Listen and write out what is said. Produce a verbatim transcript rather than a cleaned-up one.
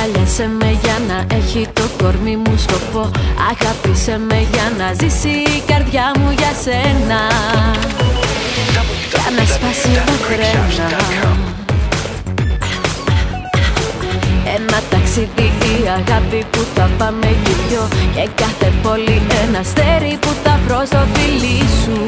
Αγκάλιασε με για να έχει το κορμί μου σκοπό. Αγάπησε με για να ζήσει η καρδιά μου για σένα, για να σπάσει τα φρένα. Ένα ταξίδι η αγάπη που θα πάμε κι οι δυο, και κάθε πόλη ένα αστέρι που θα βρω στο φιλί σου.